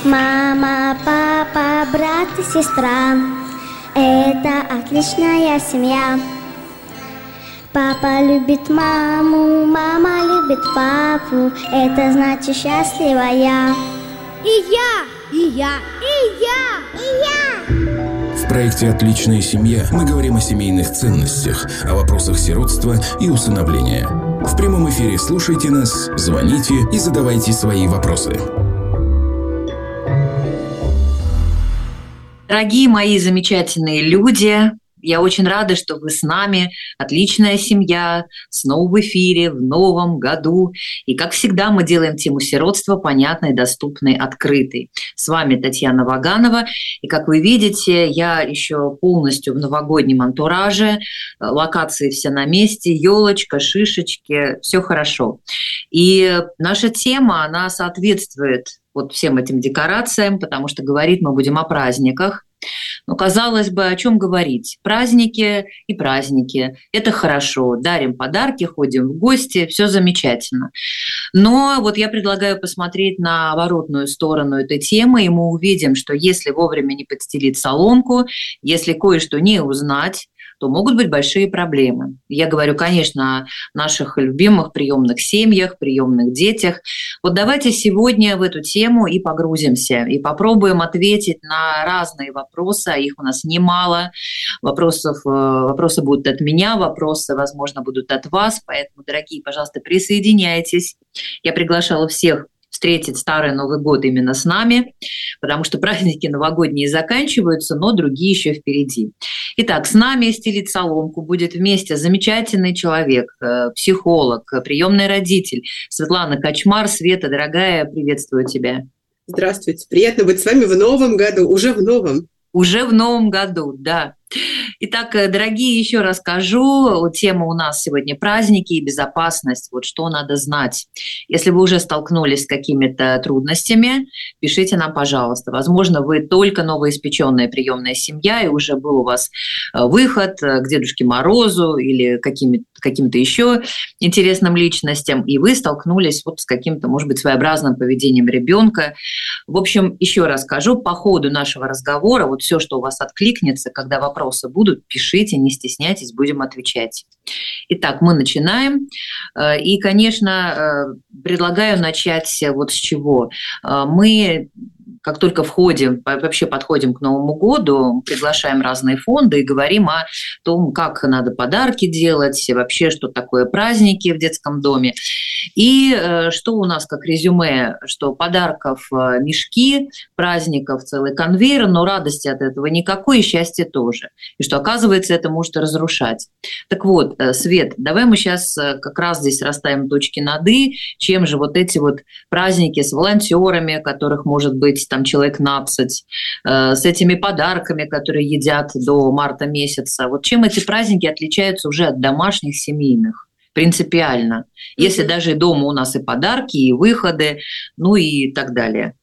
Мама, папа, брат и сестра — это отличная семья. Папа любит маму, мама любит папу, это значит счастлива я. И я, и я, и я, и я. В проекте «Отличная семья» мы говорим о семейных ценностях, о вопросах сиротства и усыновления. В прямом эфире слушайте нас, звоните и задавайте свои вопросы. Дорогие мои замечательные люди, я очень рада, что вы с нами. Отличная семья, снова в эфире, в новом году. И, как всегда, мы делаем тему сиротства понятной, доступной, открытой. С вами Татьяна Ваганова. И, как вы видите, я еще полностью в новогоднем антураже. Локации все на месте, елочка, шишечки, все хорошо. И наша тема, она соответствует вот всем этим декорациям, потому что говорить мы будем о праздниках. Ну, казалось бы, о чем говорить? Праздники и праздники. Это хорошо. Дарим подарки, ходим в гости, все замечательно. Но вот я предлагаю посмотреть на оборотную сторону этой темы, и мы увидим, что если вовремя не подстелить соломку, если кое-что не узнать, то могут быть большие проблемы. Я говорю, конечно, о наших любимых приемных семьях, приемных детях. Вот давайте сегодня в эту тему и погрузимся, и попробуем ответить на разные вопросы, а их у нас немало. Вопросы будут от меня, вопросы, возможно, будут от вас, поэтому, дорогие, пожалуйста, присоединяйтесь. Я приглашала всех встретить Старый Новый год именно с нами, потому что праздники новогодние заканчиваются, но другие еще впереди. Итак, с нами стелить соломку будет вместе замечательный человек, психолог, приемный родитель Светлана Качмар. Света, дорогая, приветствую тебя. Здравствуйте, приятно быть с вами в новом году, уже в новом. Уже в новом году, да. Итак, дорогие, еще раз скажу, тема у нас сегодня праздники и безопасность. Вот что надо знать. Если вы уже столкнулись с какими-то трудностями, пишите нам, пожалуйста. Возможно, вы только новоиспеченная приемная семья, и уже был у вас выход к Дедушке Морозу или каким-то еще интересным личностям, и вы столкнулись вот с каким-то, может быть, своеобразным поведением ребенка. В общем, еще раз скажу, по ходу нашего разговора, вот все, что у вас откликнется, когда вопросы будут, пишите, не стесняйтесь, будем отвечать. Итак, мы начинаем. И, конечно, предлагаю начать вот с чего. Мы, как только вообще подходим к Новому году, приглашаем разные фонды и говорим о том, как надо подарки делать, вообще, что такое праздники в детском доме. И что у нас как резюме, что подарков мешки, праздников целый конвейер, но радости от этого никакой, и счастья тоже. И что, оказывается, это может разрушать. Так вот, Свет, давай мы сейчас как раз здесь расставим точки над «и», чем же вот эти вот праздники с волонтерами, которых может быть там человек 15, с этими подарками, которые едят до марта месяца. Вот чем эти праздники отличаются уже от домашних, семейных? Принципиально. Если даже дома у нас и подарки, и выходы, ну и так далее.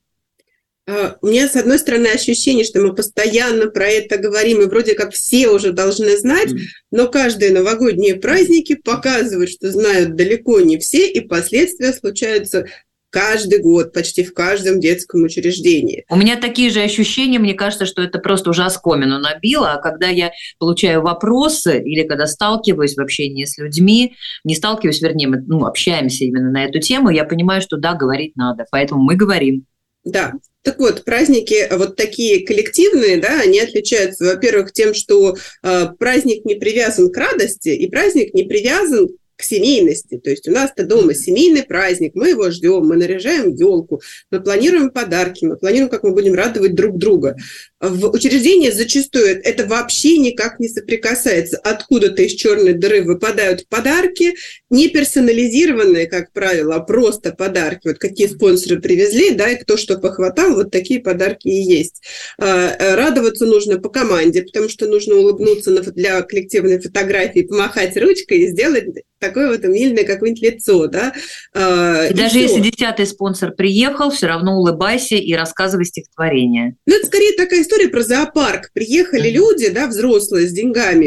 У меня, с одной стороны, ощущение, что мы постоянно про это говорим, и вроде как все уже должны знать, но каждые новогодние праздники показывают, что знают далеко не все, и последствия случаются каждый год, почти в каждом детском учреждении. У меня такие же ощущения, мне кажется, что это просто уже оскомину набило, а когда я получаю вопросы или когда сталкиваюсь в общении с людьми, не сталкиваюсь, вернее, мы общаемся именно на эту тему, я понимаю, что да, говорить надо, поэтому мы говорим. Да, так вот, праздники вот такие коллективные, да, они отличаются, во-первых, тем, что праздник не привязан к радости, и праздник не привязан к семейности. То есть у нас-то дома семейный праздник, мы его ждем, мы наряжаем елку, мы планируем подарки, мы планируем, как мы будем радовать друг друга. В учреждении зачастую это вообще никак не соприкасается. Откуда-то из черной дыры выпадают подарки, не персонализированные, как правило, а просто подарки. Вот какие спонсоры привезли, да, и кто что похватал, вот такие подарки и есть. Радоваться нужно по команде, потому что нужно улыбнуться для коллективной фотографии, помахать ручкой и сделать такое вот умильное какое-нибудь лицо, да. И даже если 10-й спонсор приехал, все равно улыбайся и рассказывай стихотворение. Ну, это скорее такая история про зоопарк. Приехали люди, да, взрослые, с деньгами,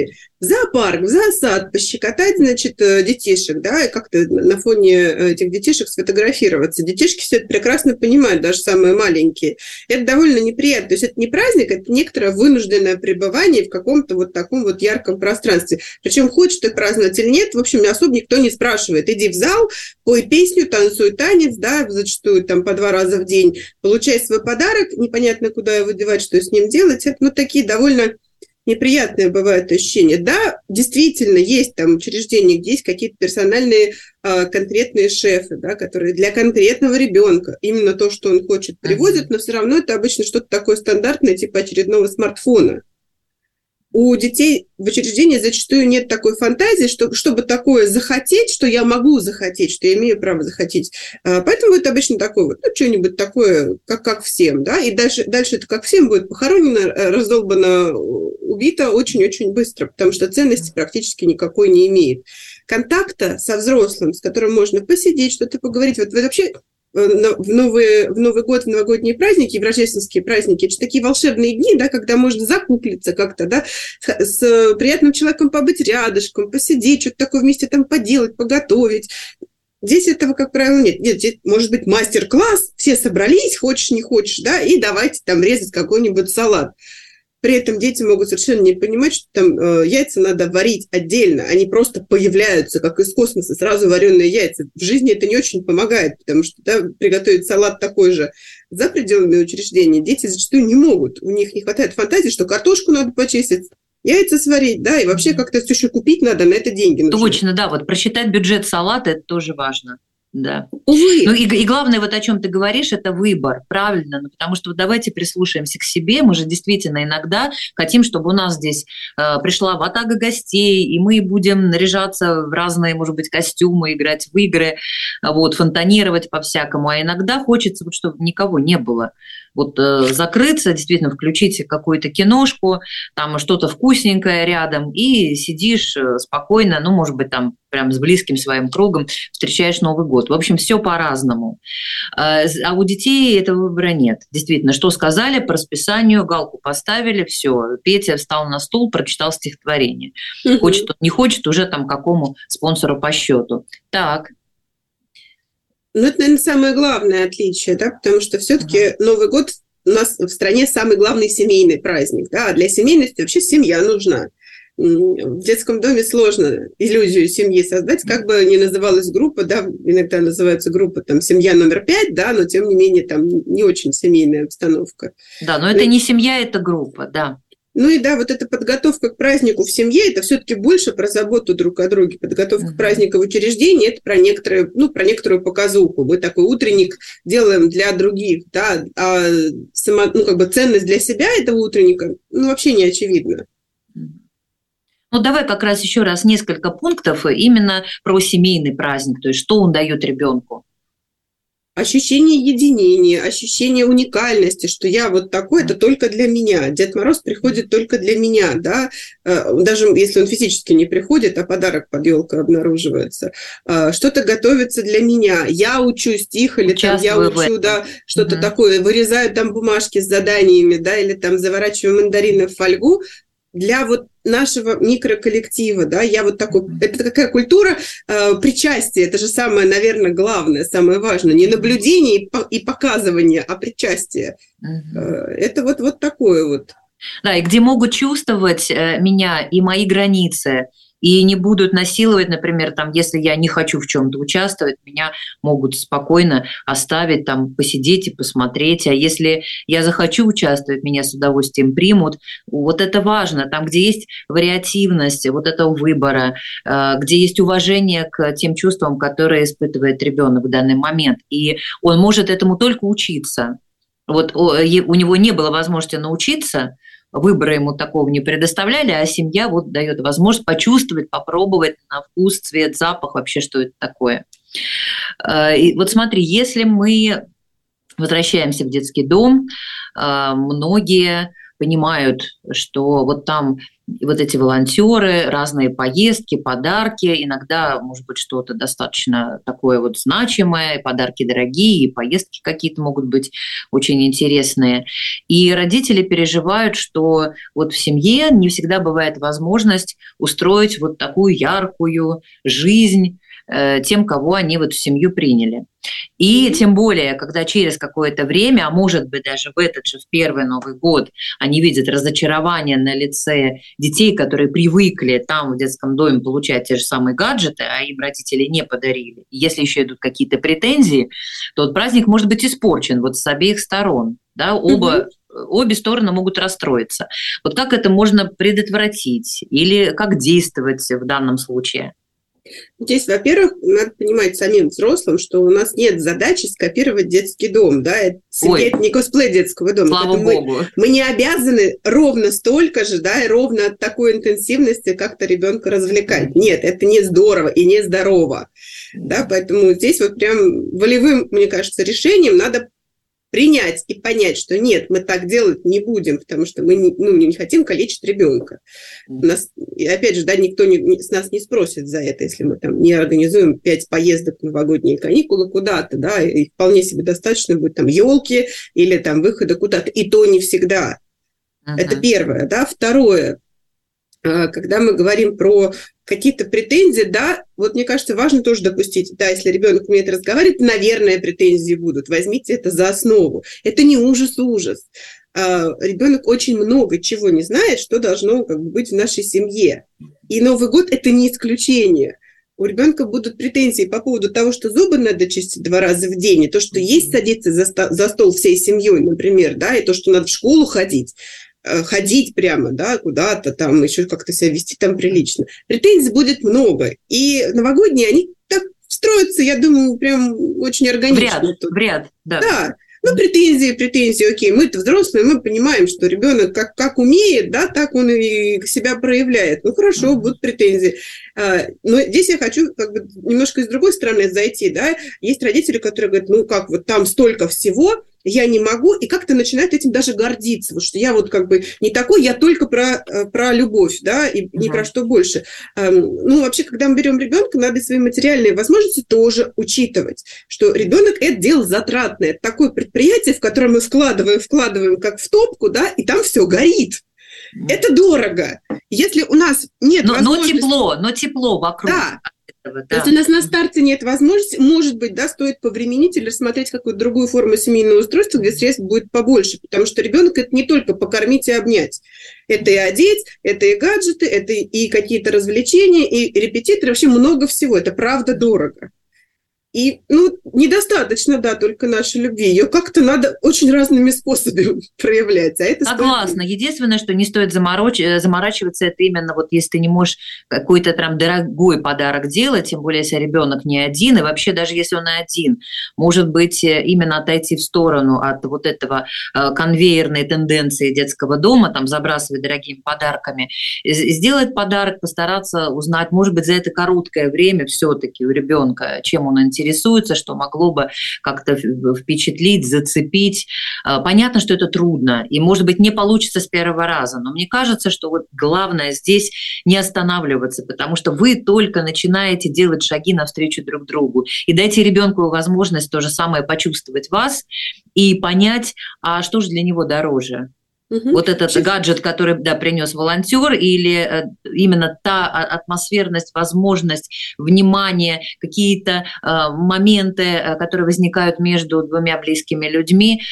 в зоопарк, в зоосад, пощекотать, значит, детишек, да, и как-то на фоне этих детишек сфотографироваться. Детишки все это прекрасно понимают, даже самые маленькие. Это довольно неприятно. То есть это не праздник, это некоторое вынужденное пребывание в каком-то вот таком вот ярком пространстве. Причем хочешь ты праздновать или нет, в общем, особо никто не спрашивает. Иди в зал, пой песню, танцуй танец, да, зачастую там по 2 раза в день, получай свой подарок, непонятно, куда его девать, что с ним делать. Это, ну, такие довольно неприятные бывают ощущения. Да, действительно, есть там учреждения, где есть какие-то персональные конкретные шефы, да, которые для конкретного ребенка именно то, что он хочет, привозят, но все равно это обычно что-то такое стандартное, типа очередного смартфона. У детей в учреждении зачастую нет такой фантазии, чтобы такое захотеть, что я могу захотеть, что я имею право захотеть. Поэтому это обычно такое вот, ну, что-нибудь такое, как всем, да, и дальше это как всем будет похоронено, раздолбано, убито очень-очень быстро, потому что ценности практически никакой не имеет. Контакта со взрослым, с которым можно посидеть, что-то поговорить, вот вообще... В Новый год, в новогодние праздники, в рождественские праздники, это же такие волшебные дни, да, когда можно закуклиться как-то, да, с приятным человеком побыть рядышком, посидеть, что-то такое вместе там поделать, поготовить. Здесь этого, как правило, нет. Нет, здесь может быть мастер-класс, все собрались, хочешь, не хочешь, да, и давайте там резать какой-нибудь салат. При этом дети могут совершенно не понимать, что там яйца надо варить отдельно, они просто появляются, как из космоса, сразу вареные яйца. В жизни это не очень помогает, потому что, да, приготовить салат такой же за пределами учреждения дети зачастую не могут. У них не хватает фантазии, что картошку надо почистить, яйца сварить, да, и вообще как-то все еще купить надо, на это деньги нужны. Точно, да, вот просчитать бюджет салата – это тоже важно. Да. Увы. Ну и главное, вот о чем ты говоришь, это выбор, правильно, ну, потому что вот давайте прислушаемся к себе, мы же действительно иногда хотим, чтобы у нас здесь пришла ватага гостей, и мы будем наряжаться в разные, может быть, костюмы, играть в игры, вот, фонтанировать по-всякому, а иногда хочется, вот, чтобы никого не было. Вот закрыться, действительно включить какую-то киношку, там что-то вкусненькое рядом, и сидишь спокойно, ну, может быть, там прям с близким своим кругом встречаешь Новый год. В общем, все по-разному. А у детей этого выбора нет. Действительно, что сказали по расписанию, галку поставили, все. Петя встал на стул, прочитал стихотворение. Хочет он, не хочет, уже там какому спонсору по счету. Так. Ну, это, наверное, самое главное отличие, да, потому что все-таки Новый год у нас в стране самый главный семейный праздник, да, а для семейности вообще семья нужна. В детском доме сложно иллюзию семьи создать, как бы ни называлась группа, да, иногда называется группа там «Семья номер 5», да, но тем не менее там не очень семейная обстановка. Да, но это не семья, это группа, да. Ну и да, вот эта подготовка к празднику в семье, это все-таки больше про заботу друг о друге. Подготовка к празднику в учреждении, это про некоторую показуху. Мы такой утренник делаем для других, да, а ценность для себя этого утренника, вообще не очевидна. Ну, давай как раз еще раз несколько пунктов именно про семейный праздник, то есть что он дает ребенку. Ощущение единения, ощущение уникальности, что я вот такой, это только для меня. Дед Мороз приходит только для меня, да, даже если он физически не приходит, а подарок под елкой обнаруживается. Что-то готовится для меня. Я учу стих, или там я учу, да, что-то такое, вырезаю там бумажки с заданиями, да, или там заворачиваю мандарины в фольгу. Для вот нашего микроколлектива, да, я вот такой, это такая культура причастия, это же самое, наверное, главное, самое важное, не наблюдение и показывание, а причастие. Это вот такое вот. Да, и где могут чувствовать меня и мои границы, и не будут насиловать, например, там, если я не хочу в чем-то участвовать, меня могут спокойно оставить, там, посидеть и посмотреть. А если я захочу участвовать, меня с удовольствием примут. Вот это важно. Там, где есть вариативность вот этого выбора, где есть уважение к тем чувствам, которые испытывает ребенок в данный момент. И он может этому только учиться. Вот у него не было возможности научиться, выбора ему такого не предоставляли, а семья вот дает возможность почувствовать, попробовать на вкус, цвет, запах, вообще, что это такое. И вот смотри, если мы возвращаемся в детский дом, многие понимают, что вот там вот эти волонтеры, разные поездки, подарки, иногда, может быть, что-то достаточно такое вот значимое, подарки дорогие, и поездки какие-то могут быть очень интересные. И родители переживают, что вот в семье не всегда бывает возможность устроить вот такую яркую жизнь тем, кого они вот в семью приняли. И тем более, когда через какое-то время, а может быть даже в этот же, в первый Новый год, они видят разочарование на лице детей, которые привыкли там в детском доме получать те же самые гаджеты, а им родители не подарили. И если еще идут какие-то претензии, то вот праздник может быть испорчен вот с обеих сторон. Да, обе стороны могут расстроиться. Вот как это можно предотвратить или как действовать в данном случае? Здесь, во-первых, надо понимать самим взрослым, что у нас нет задачи скопировать детский дом. Да? Семья – это не косплей детского дома. Слава Богу. Мы не обязаны ровно столько же, да, и ровно от такой интенсивности как-то ребенка развлекать. Нет, это не здорово и не здорово. Да? Поэтому здесь вот прям волевым, мне кажется, решением надо принять и понять, что нет, мы так делать не будем, потому что мы не хотим калечить ребенка. И опять же, да, никто с нас не спросит за это, если мы там не организуем 5 поездок в новогодние каникулы куда-то, да, и вполне себе достаточно будет там елки или там выхода куда-то, и то не всегда. Это первое, да. Второе, когда мы говорим про какие-то претензии, да, вот мне кажется, важно тоже допустить, да, если ребенок умеет разговаривать, наверное, претензии будут, возьмите это за основу. Это не ужас. Ребенок очень много чего не знает, что должно как бы быть в нашей семье. И Новый год – это не исключение. У ребенка будут претензии по поводу того, что зубы надо чистить 2 раза в день, и то, что есть садиться за стол всей семьей, например, да, и то, что надо в школу ходить прямо, да, куда-то там, еще как-то себя вести там прилично. Претензий будет много. И новогодние, они так строятся, я думаю, прям очень органично. В ряд, да. Да. Ну, претензии, окей, мы-то взрослые, мы понимаем, что ребенок как умеет, да, так он и себя проявляет. Ну, хорошо, будут претензии. Но здесь я хочу как бы немножко с другой стороны зайти, да. Есть родители, которые говорят, ну, как вот там столько всего, я не могу, и как-то начинают этим даже гордиться, вот что я вот как бы не такой, я только про любовь, да, и ни про что больше. Ну, вообще, когда мы берем ребенка, надо свои материальные возможности тоже учитывать, что ребенок – это дело затратное, это такое предприятие, в котором мы вкладываем как в топку, да, и там все горит. Это дорого. Если у нас нет возможности... Но тепло вокруг. Да. Если у нас на старте нет возможности, может быть, да, стоит повременить или рассмотреть какую-то другую форму семейного устройства, где средств будет побольше, потому что ребенок – это не только покормить и обнять. Это и одеть, это и гаджеты, это и какие-то развлечения, и репетиторы, вообще много всего. Это правда дорого. И, недостаточно, да, только нашей любви. Ее как-то надо очень разными способами проявлять. А это согласна. Единственное, что не стоит заморачиваться, это именно вот если ты не можешь какой-то там дорогой подарок делать, тем более, если ребенок не один, и вообще даже если он один, может быть, именно отойти в сторону от вот этого конвейерной тенденции детского дома, там, забрасывать дорогими подарками, сделать подарок, постараться узнать, может быть, за это короткое время все-таки у ребенка, чем он интересуется, что могло бы как-то впечатлить, зацепить. Понятно, что это трудно, и, может быть, не получится с первого раза, но мне кажется, что вот главное здесь не останавливаться, потому что вы только начинаете делать шаги навстречу друг другу, и дайте ребенку возможность то же самое почувствовать вас и понять, а что же для него дороже. Вот этот гаджет, который, да, принес волонтер, или именно та атмосферность, возможность, внимание, какие-то моменты, которые возникают между двумя близкими людьми,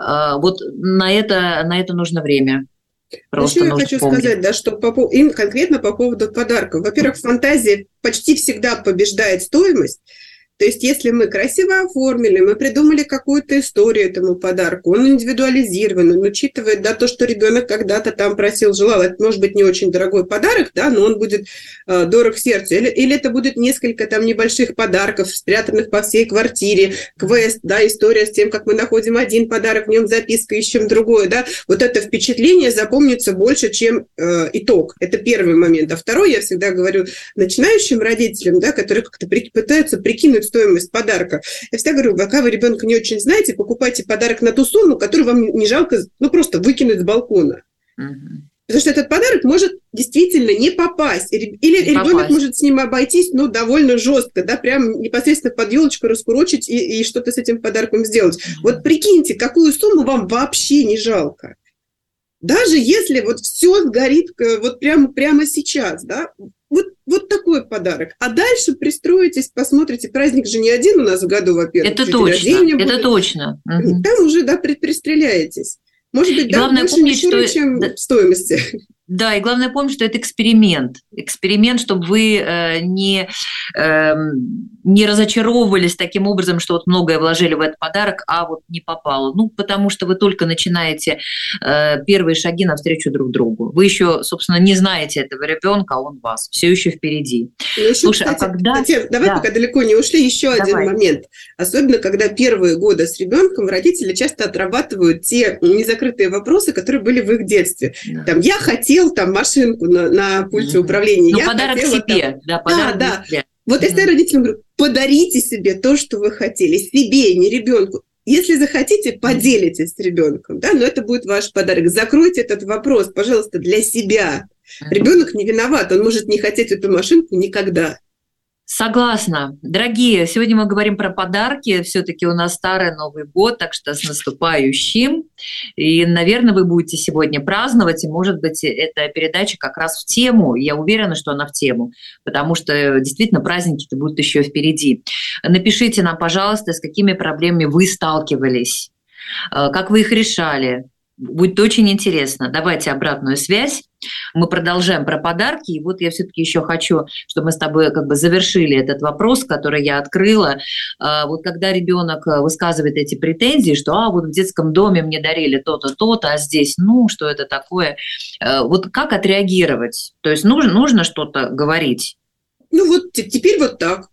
вот на это нужно время. Еще я хочу сказать, да, что конкретно по поводу подарков. Во-первых, фантазия почти всегда побеждает стоимость. То есть, если мы красиво оформили, мы придумали какую-то историю этому подарку, он индивидуализирован, он учитывает, да, то, что ребенок когда-то там просил, желал, это может быть не очень дорогой подарок, да, но он будет дорог сердцу. Или это будет несколько там небольших подарков, спрятанных по всей квартире, квест, да, история с тем, как мы находим один подарок, в нем записка, ищем другой, да. Вот это впечатление запомнится больше, чем итог. Это первый момент. А второй, я всегда говорю начинающим родителям, да, которые как-то пытаются прикинуть стоимость подарка. Я всегда говорю, пока вы ребенка не очень знаете, покупайте подарок на ту сумму, которую вам не жалко, просто выкинуть с балкона. Потому что этот подарок может действительно не попасть. Или ребенок может с ним обойтись, ну, довольно жестко, да, прям непосредственно под елочку раскурочить и что-то с этим подарком сделать. Вот прикиньте, какую сумму вам вообще не жалко. Даже если вот все сгорит вот прямо сейчас, да, вот такой подарок. А дальше пристроитесь, посмотрите, праздник же не один у нас в году, во-первых. Это точно. Там уже, да, пристреляетесь. Может быть, да, больше помнить, мишуры, чем стоимости. Да, и главное помнить, что это эксперимент. Эксперимент, чтобы вы не разочаровывались таким образом, что вот многое вложили в этот подарок, а вот не попало. Ну, потому что вы только начинаете первые шаги навстречу друг другу. Вы еще, собственно, не знаете этого ребенка, а он вас. Все еще впереди. Слушай, кстати, Татьяна, давай, пока далеко не ушли, еще один момент. Особенно, когда первые годы с ребенком родители часто отрабатывают те незакрытые вопросы, которые были в их детстве. Да. Там, я хотел там машинку на пульте управления. Ну, подарок себе. Да, подарок себе. Вот если я родителям говорю, подарите себе то, что вы хотели, себе, не ребенку. Если захотите, поделитесь с ребенком, да, но это будет ваш подарок. Закройте этот вопрос, пожалуйста, для себя. Ребенок не виноват, он может не хотеть эту машинку никогда. Согласна. Дорогие, сегодня мы говорим про подарки. Все-таки у нас старый Новый год, так что с наступающим. И, наверное, вы будете сегодня праздновать, и, может быть, эта передача как раз в тему. Я уверена, что она в тему, потому что действительно праздники-то будут еще впереди. Напишите нам, пожалуйста, с какими проблемами вы сталкивались, как вы их решали. Будет очень интересно. Давайте обратную связь. Мы продолжаем про подарки. И вот я все-таки еще хочу, чтобы мы с тобой как бы завершили этот вопрос, который я открыла. Вот когда ребенок высказывает эти претензии, что вот в детском доме мне дарили то-то, то-то, а здесь, что это такое? Вот как отреагировать? То есть нужно что-то говорить? Ну вот теперь вот так.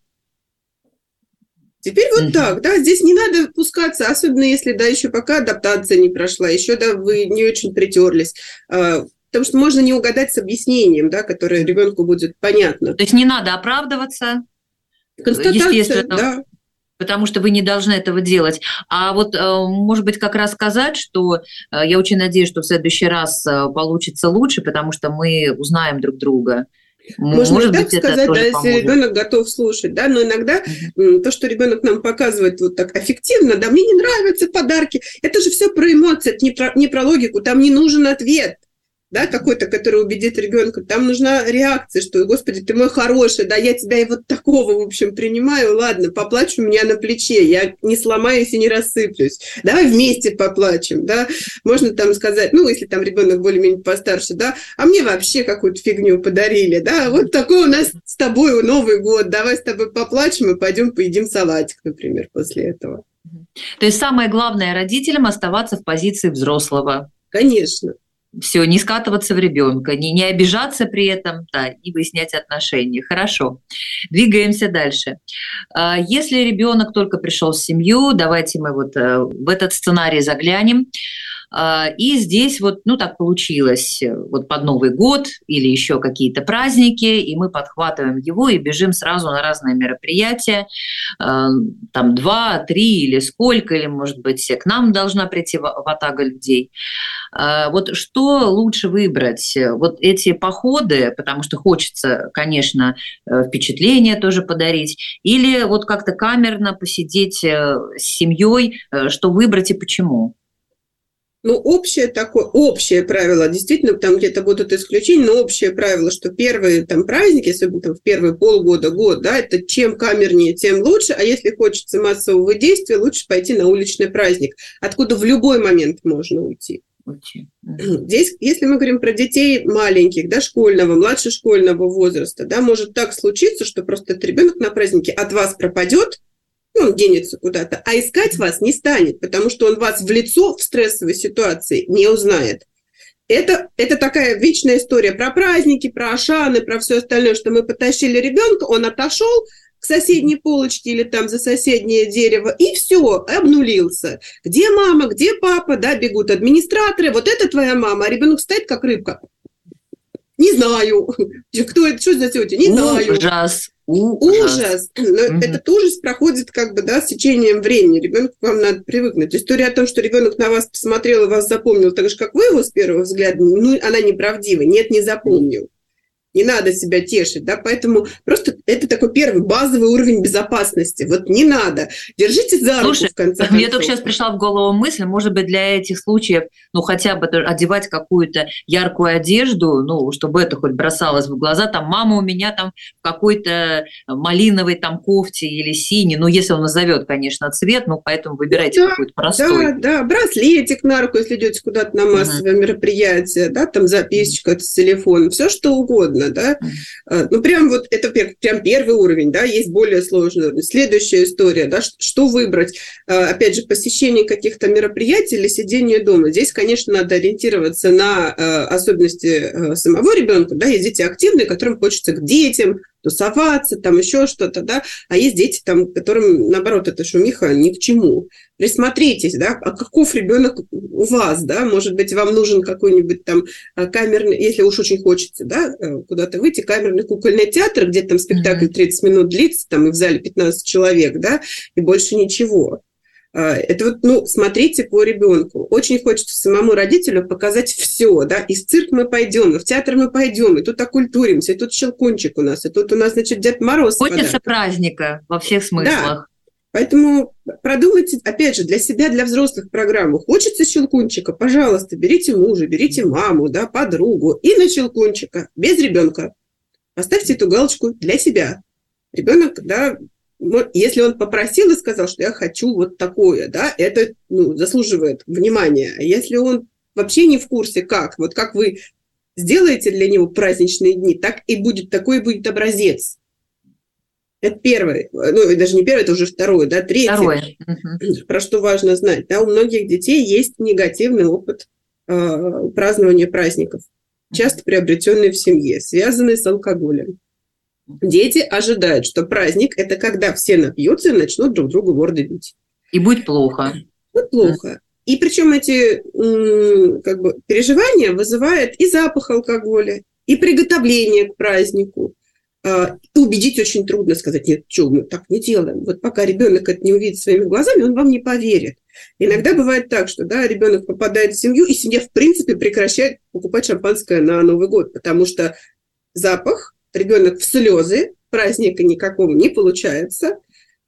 Теперь вот так, да, здесь не надо пускаться, особенно если, да, еще пока адаптация не прошла, еще, да, вы не очень притерлись, потому что можно не угадать с объяснением, да, которое ребенку будет понятно. То есть не надо оправдываться, констатация, да. Потому что вы не должны этого делать. А вот, может быть, как раз сказать, что я очень надеюсь, что в следующий раз получится лучше, потому что мы узнаем друг друга. Можно так сказать, да, если ребенок готов слушать, да, но иногда то, что ребенок нам показывает вот так аффективно, да, мне не нравятся подарки, это же все про эмоции, это не про логику, там не нужен ответ, да, какой-то, который убедит ребенка, там нужна реакция, что, Господи, ты мой хороший, да, я тебя и вот такого, в общем, принимаю, ладно, поплачь у меня на плече, я не сломаюсь и не рассыплюсь, давай вместе поплачем, да, можно там сказать, если там ребенок более-менее постарше, да, а мне вообще какую-то фигню подарили, да, вот такой у нас с тобой Новый год, давай с тобой поплачем и пойдем поедим салатик, например, после этого. То есть самое главное родителям оставаться в позиции взрослого. Конечно. Все, не скатываться в ребенка, не обижаться при этом, да, и выяснять отношения. Хорошо. Двигаемся дальше. Если ребенок только пришел в семью, давайте мы вот в этот сценарий заглянем. И здесь вот, так получилось, вот под Новый год или еще какие-то праздники, и мы подхватываем его и бежим сразу на разные мероприятия, там 2, 3 или сколько, или, может быть, к нам должна прийти ватага людей. Вот что лучше выбрать? Вот эти походы, потому что хочется, конечно, впечатление тоже подарить, или вот как-то камерно посидеть с семьей, что выбрать и почему? Общее правило, действительно, там где-то будут исключения, но общее правило, что первые там праздники, особенно там в первые полгода, год, да, это чем камернее, тем лучше, а если хочется массового действия, лучше пойти на уличный праздник, откуда в любой момент можно уйти. Здесь, если мы говорим про детей маленьких, дошкольного, младшешкольного возраста, да, может так случиться, что просто этот ребенок на празднике от вас пропадет, он денется куда-то, а искать вас не станет, потому что он вас в лицо в стрессовой ситуации не узнает. Это такая вечная история про праздники, про ашаны, про все остальное, что мы потащили ребенка, он отошел к соседней полочке или там за соседнее дерево, и все, обнулился. Где мама, где папа, да, бегут администраторы, вот это твоя мама, а ребенок стоит как рыбка. Не знаю. Кто это, что за тетя? Не знаю. Ужас. Ужас. Но этот ужас проходит как бы, да, с течением времени. Ребенку к вам надо привыкнуть. История о том, что ребенок на вас посмотрел и вас запомнил так же, как вы его с первого взгляда, ну, она неправдива. Нет, не запомнил. Не надо себя тешить, да, поэтому просто это такой первый базовый уровень безопасности. Вот не надо. Держите за руку, в конце концов. Мне только сейчас пришла в голову мысль, может быть, для этих случаев, ну, хотя бы одевать какую-то яркую одежду, ну, чтобы это хоть бросалось в глаза, там, мама у меня там в какой-то малиновой там кофте или синей, ну, если он назовет, конечно, цвет, ну, поэтому выбирайте какой-то простой. Да, браслетик на руку, если идете куда-то на массовое мероприятие, да, там записочка с телефоном, все что угодно. Да? Ну, прям вот это прям первый уровень, да, есть более сложный уровень. Следующая история, да, что выбрать? Опять же, посещение каких-то мероприятий или сидение дома. Здесь, конечно, надо ориентироваться на особенности самого ребенка, да, есть дети активные, которым хочется к детям, тусоваться, там еще что-то, да, а есть дети, там, которым, наоборот, эта шумиха ни к чему. Присмотритесь, да, а каков ребенок у вас, да, может быть, вам нужен какой-нибудь там камерный, если уж очень хочется, да, куда-то выйти, камерный кукольный театр, где там спектакль 30 минут длится, там и в зале 15 человек, да, и больше ничего. Это вот, ну, смотрите по ребенку. Очень хочется самому родителю показать все, да, и в цирк мы пойдем, и в театр мы пойдем, и тут окультуримся, и тут Щелкунчик у нас, и тут у нас, значит, Дед Мороз. Хочется праздника во всех смыслах. Да. Поэтому продумайте, опять же, для себя, для взрослых программу. Хочется Щелкунчика, пожалуйста, берите мужа, берите маму, да, подругу, и на Щелкунчика, без ребенка. Поставьте эту галочку для себя. Ребенок, да, если он попросил и сказал, что я хочу вот такое, да, это, ну, заслуживает внимания. А если он вообще не в курсе, как, вот как вы сделаете для него праздничные дни, так и будет, такой будет образец. Это первое. Ну, даже не первое, это уже второе, да, третье. Второе. Про что важно знать. Да, у многих детей есть негативный опыт празднования праздников, часто приобретенный в семье, связанный с алкоголем. Дети ожидают, что праздник – это когда все напьются и начнут друг другу морды бить. И будет плохо. Будет плохо. И причем эти как бы, переживания вызывают и запах алкоголя, и приготовление к празднику. И убедить очень трудно, сказать, нет, что, мы так не делаем. Вот пока ребенок это не увидит своими глазами, он вам не поверит. Иногда бывает так, что да, ребенок попадает в семью, и семья, в принципе, прекращает покупать шампанское на Новый год, потому что запах, ребенок в слезы, праздника никакого не получается.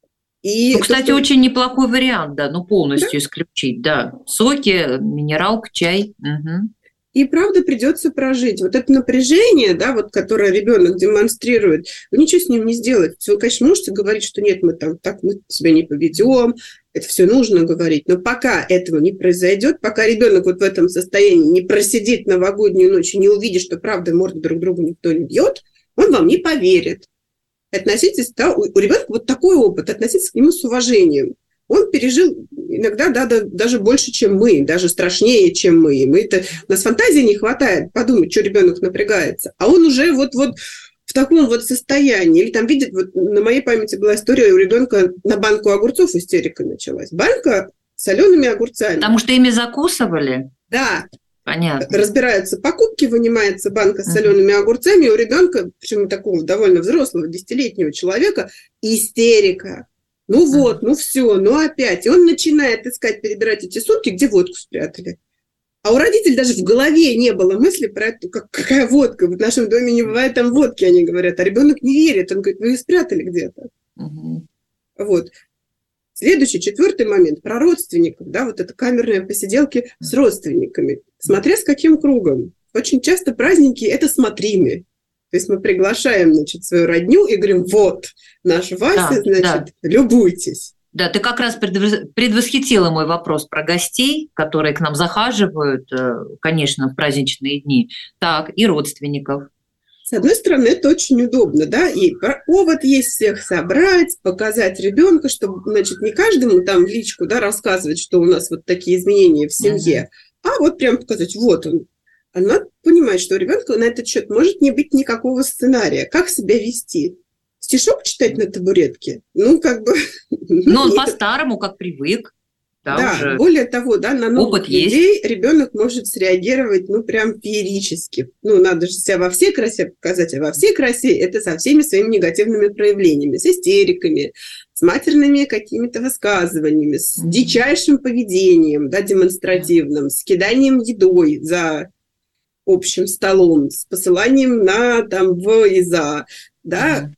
И ну, кстати, очень неплохой вариант, да, ну полностью исключить, да. Соки, минералка, чай. Угу. И правда придется прожить. Вот это напряжение, да, вот, которое ребенок демонстрирует, вы ничего с ним не сделаете. Вы, конечно, можете говорить, что нет, мы там так мы себя не поведем, это все нужно говорить. Но пока этого не произойдет, пока ребенок вот в этом состоянии не просидит новогоднюю ночь и не увидит, что правда морды друг другу никто не бьет, он вам не поверит. Относитесь, да, у ребенка вот такой опыт, относитесь к нему с уважением. Он пережил иногда даже больше, чем мы, даже страшнее, чем мы. У нас фантазии не хватает подумать, что ребенок напрягается. А он уже вот в таком вот состоянии. Или там видит, вот на моей памяти была история, у ребенка на банку огурцов истерика началась. Банка с солеными огурцами. Потому что ими закусывали? Да. Понятно. Разбираются покупки, вынимается банка с солеными огурцами, и у ребенка, причем такого довольно взрослого, 10-летнего человека, истерика. Ну вот, ну все, ну опять. И он начинает искать, перебирать эти сумки, где водку спрятали. А у родителей даже в голове не было мысли про это, какая водка. В нашем доме не бывает там водки, они говорят. А ребенок не верит. Он говорит, вы ее спрятали где-то. Вот. Следующий, 4 момент, про родственников. Да, вот это камерные посиделки с родственниками. Смотря с каким кругом. Очень часто праздники – это смотрины. То есть мы приглашаем, значит, свою родню и говорим, вот, наш Вася, да, значит, да. Любуйтесь. Да, ты как раз предвосхитила мой вопрос про гостей, которые к нам захаживают, конечно, в праздничные дни, так, и родственников. С одной стороны, это очень удобно, да, и повод есть всех собрать, показать ребенка, чтобы, значит, не каждому там в личку, да, рассказывать, что у нас вот такие изменения в семье, а вот прям показать, вот он. А надо понимать, что у ребенка на этот счет может не быть никакого сценария. Как себя вести? Стишок читать на табуретке? Ну, как бы... Ну, он по-старому, как привык. Да, уже более того, да, на новых людей ребенок может среагировать, прям феерически. Надо же себя во всей красе показать, а во всей красе это со всеми своими негативными проявлениями, с истериками, с матерными какими-то высказываниями, с дичайшим поведением, да, демонстративным, с киданием едой за общим столом, с посыланием на в и за, да,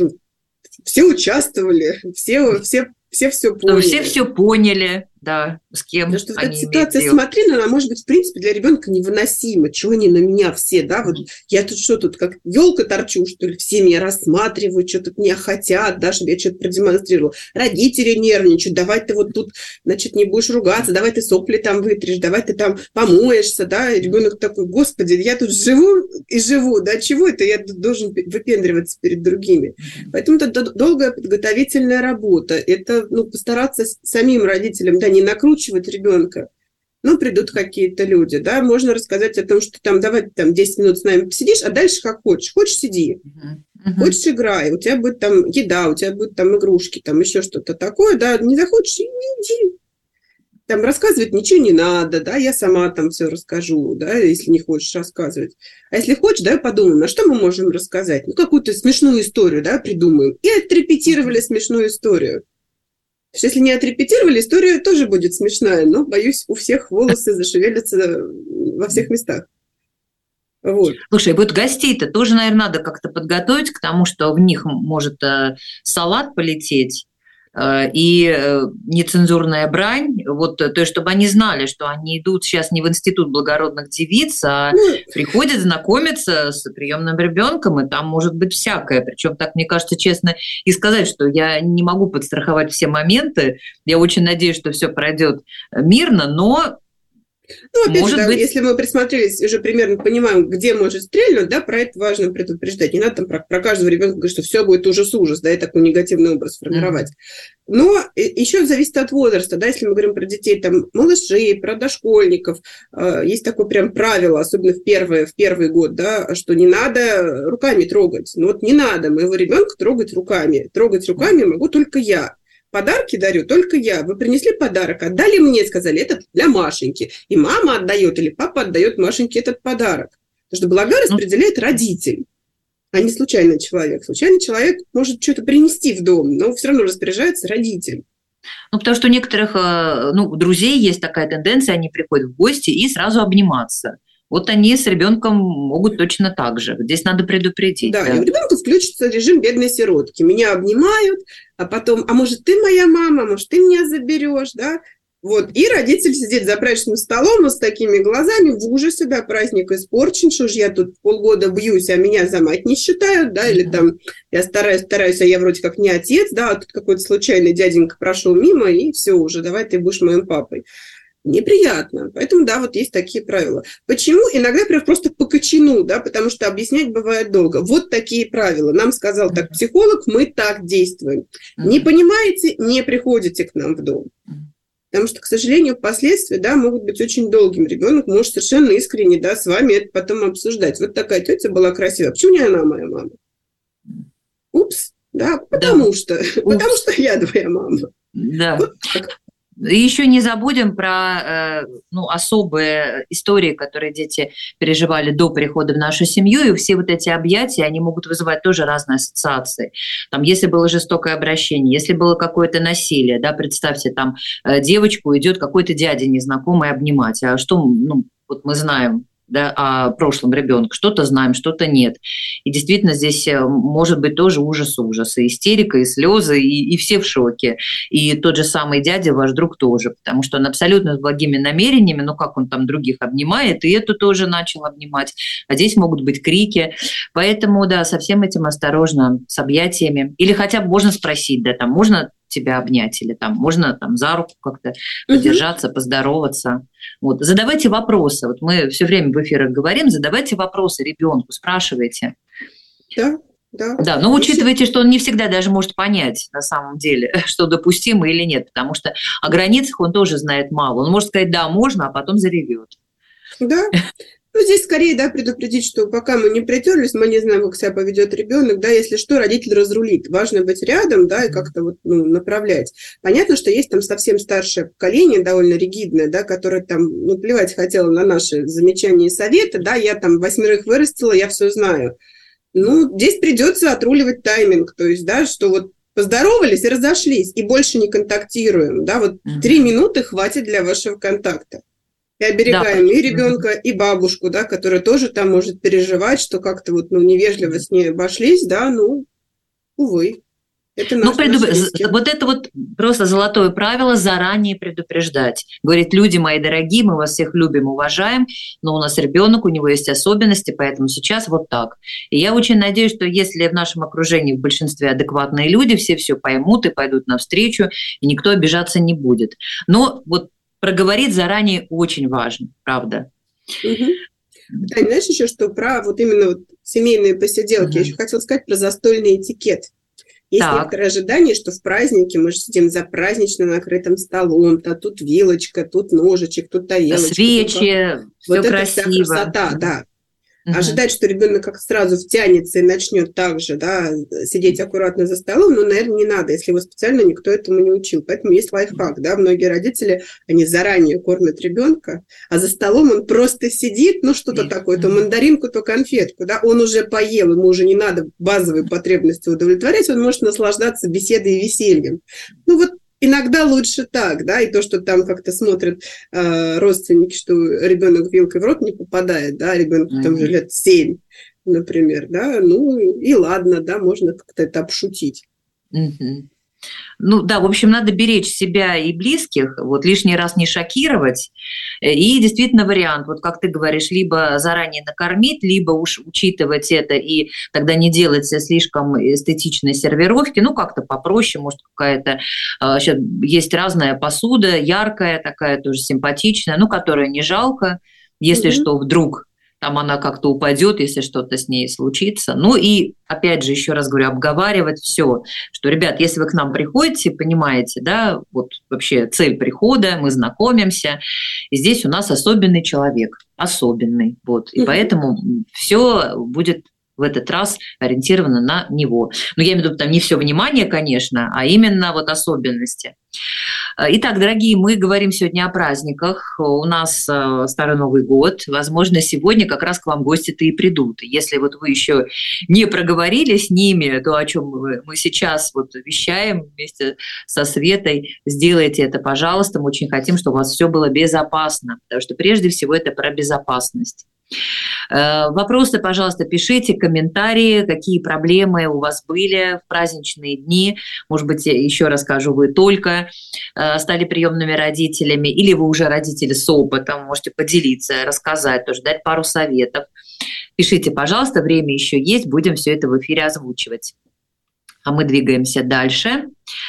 все участвовали, все поняли. Все все поняли, да, с кем потому что они эта ситуация, имеют дело. смотри, она может быть, в принципе, для ребенка невыносима. Чего они на меня все, да, вот я тут как елка торчу, что ли, все меня рассматривают, что тут меня хотят, да, чтобы я что-то продемонстрировала. Родители нервничают, давай ты вот тут, значит, не будешь ругаться, давай ты сопли там вытрешь, давай ты там помоешься, да, и ребенок такой, господи, я тут живу, да, чего это я должен выпендриваться перед другими? Поэтому это долгая подготовительная работа, это, постараться самим родителям, да, не накручивать ребенка. Придут какие-то люди, да, можно рассказать о том, что давай 10 минут с нами посидишь, а дальше как хочешь. Хочешь, сиди. Хочешь, играй. У тебя будет еда, у тебя будут игрушки, еще что-то такое, да, не захочешь, не иди. Рассказывать ничего не надо, да, я сама все расскажу, да, если не хочешь рассказывать. А если хочешь, давай подумаем, а что мы можем рассказать? Какую-то смешную историю, да, придумаем. И отрепетировали смешную историю. Потому что если не отрепетировали, история тоже будет смешная, но, боюсь, у всех волосы зашевелятся во всех местах. Вот. Слушай, вот гостей-то тоже, наверное, надо как-то подготовить к тому, что в них может салат полететь и нецензурная брань, то есть чтобы они знали, что они идут сейчас не в институт благородных девиц, а приходят знакомиться с приемным ребенком, и там может быть всякое. Причем так, мне кажется, честно и сказать, что я не могу подстраховать все моменты. Я очень надеюсь, что все пройдет мирно, но опять может же, быть... если мы присмотрелись, уже примерно понимаем, где может стрельнуть, да, про это важно предупреждать. Не надо про каждого ребенка говорить, что все будет ужас-ужас, да, и такой негативный образ формировать. Но еще зависит от возраста, да, если мы говорим про детей, малышей, про дошкольников, есть такое прям правило, особенно в первый год, да, что не надо руками трогать. Не надо моего ребенка трогать руками. Трогать руками могу только я. Подарки дарю только я. Вы принесли подарок, отдали мне, сказали, это для Машеньки. И мама отдает, или папа отдает Машеньке этот подарок. Потому что блага распределяет родитель, а не случайный человек. Случайный человек может что-то принести в дом, но все равно распоряжается родитель. Потому что у некоторых друзей есть такая тенденция, они приходят в гости и сразу обниматься. Вот они с ребенком могут точно так же. Здесь надо предупредить. Да, и у ребенка включится режим бедной сиротки. Меня обнимают, а потом, а может, ты моя мама, может, ты меня заберешь, да? И родитель сидит за праздничным столом с такими глазами в ужасе, да, праздник испорчен, что ж я тут полгода бьюсь, а меня за мать не считают, да, или я стараюсь, а я вроде как не отец, да, а тут какой-то случайный дяденька прошел мимо, и все уже, давай ты будешь моим папой. Неприятно. Поэтому, да, есть такие правила. Почему? Иногда просто по кочану, да, потому что объяснять бывает долго. Вот такие правила. Нам сказал так психолог, мы так действуем. Не понимаете, не приходите к нам в дом. Потому что, к сожалению, последствия, да, могут быть очень долгими. Ребенок может совершенно искренне, да, с вами это потом обсуждать. Вот такая тетя была красивая. Почему не она моя мама? Упс, да, потому что я твоя мама. Да. И еще не забудем про особые истории, которые дети переживали до прихода в нашу семью, и все эти объятия, они могут вызывать тоже разные ассоциации. Если было жестокое обращение, если было какое-то насилие, да, представьте, девочку идет какой-то дядя незнакомый обнимать, а что, мы знаем, да, о прошлом ребенка, что-то знаем, что-то нет. И действительно здесь может быть тоже ужас, и истерика, и слезы, и все в шоке. И тот же самый дядя, ваш друг тоже, потому что он абсолютно с благими намерениями, как он других обнимает, и эту тоже начал обнимать. А здесь могут быть крики. Поэтому, да, со всем этим осторожно, с объятиями. Или хотя бы можно спросить, да, можно тебя обнять, или можно за руку как-то подержаться, поздороваться. Задавайте вопросы. Мы все время в эфирах говорим, задавайте вопросы ребенку, спрашивайте. Да. Да, но учитывайте, что он не всегда даже может понять на самом деле, что допустимо или нет, потому что о границах он тоже знает мало. Он может сказать, да, можно, а потом заревет. Да. Ну, здесь скорее, да, предупредить, что пока мы не притерлись, мы не знаем, как себя поведет ребенок, да, если что, родитель разрулит. Важно быть рядом, да, и как-то вот, направлять. Понятно, что есть там совсем старшее поколение, довольно ригидное, да, которое там, плевать хотело на наши замечания и советы, да, я там 8 вырастила, я все знаю. Здесь придется отруливать тайминг, то есть, да, что вот поздоровались и разошлись, и больше не контактируем, да, вот 3 минуты хватит для вашего контакта. И оберегаем и ребенка, и бабушку, да, которая тоже там может переживать, что как-то вот, невежливо с ней обошлись, да, увы. Это вот это вот просто золотое правило — заранее предупреждать. Говорит: люди мои дорогие, мы вас всех любим, уважаем, но у нас ребенок, у него есть особенности, поэтому сейчас вот так. И я очень надеюсь, что если в нашем окружении в большинстве адекватные люди, все поймут и пойдут навстречу, и никто обижаться не будет. Но вот проговорить заранее очень важно, правда. Да, знаешь еще, что про вот именно вот семейные посиделки, я еще хотела сказать про застольный этикет. Есть некоторое ожидание, что в празднике мы же сидим за празднично накрытым столом, тут вилочка, тут ножичек, тут тарелочка. Свечи, все вот красиво. Это вся красота, да. Ожидать, что ребенок как сразу втянется и начнет также, да, сидеть аккуратно за столом, наверное, не надо, если его специально никто этому не учил. Поэтому есть лайфхак, да, многие родители, они заранее кормят ребенка, а за столом он просто сидит, что-то такое, то мандаринку, то конфетку, да, он уже поел, ему уже не надо базовые потребности удовлетворять, он может наслаждаться беседой и весельем. Иногда лучше так, да, и то, что там как-то смотрят родственники, что ребенок вилкой в рот не попадает, да, ребенку там же лет 7, например, да, и ладно, да, можно как-то это обшутить. В общем, надо беречь себя и близких, вот лишний раз не шокировать. И действительно вариант, вот как ты говоришь, либо заранее накормить, либо уж учитывать это и тогда не делать слишком эстетичной сервировки, как-то попроще, может, какая-то... Сейчас есть разная посуда, яркая такая, тоже симпатичная, которая не жалко, если что, вдруг... там она как-то упадет, если что-то с ней случится. И, опять же, еще раз говорю, обговаривать все, что, ребят, если вы к нам приходите, понимаете, да, вот вообще цель прихода, мы знакомимся, и здесь у нас особенный человек, особенный, вот, и поэтому все будет в этот раз ориентировано на него. Я имею в виду, там не все внимание, конечно, а именно вот особенности. Итак, дорогие, мы говорим сегодня о праздниках. У нас Старый Новый год. Возможно, сегодня как раз к вам гости-то и придут. Если вот вы еще не проговорили с ними то, о чем мы сейчас вот вещаем вместе со Светой, сделайте это, пожалуйста. Мы очень хотим, чтобы у вас все было безопасно, потому что прежде всего это про безопасность. Вопросы, пожалуйста, пишите, комментарии, какие проблемы у вас были в праздничные дни. Может быть, еще расскажу, вы только стали приемными родителями, или вы уже родители с опытом, можете поделиться, рассказать, тоже дать пару советов. Пишите, пожалуйста, время еще есть, будем все это в эфире озвучивать. А мы двигаемся дальше.